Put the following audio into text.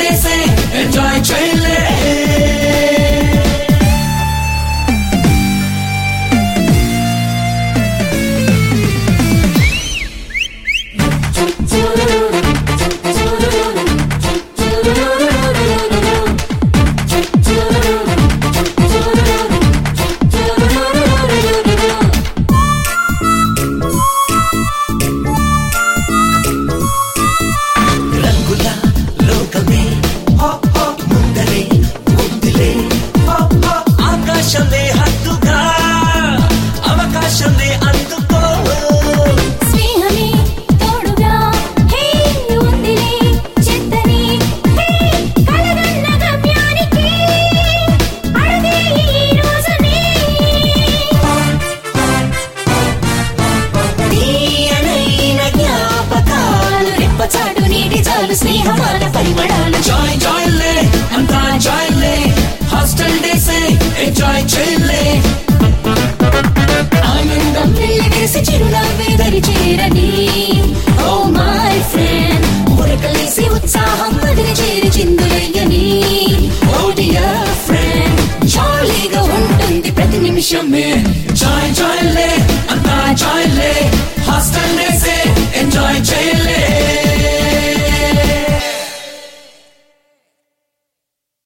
days enjoy చేయలే స్నేహమాన పరిమళాలు Joy Joy లే అంతా జాయ్ లే హాస్టల్ డేస్ ఎంజాయ్ చేయలే ఆనందం వెల్లివేసి చిరునవ్వే దరి చేరని ఓ మై ఫ్రెండ్ ఉరకలేసి ఉత్సాహం మదిని చేరి చిందులయ్యని ఓ డియర్ ఫ్రెండ్ జాలీగా ఉంటుంది ప్రతి నిమిషమే జాయ్ జాయ్ లే అంతా జాయ్ లే హాస్టల్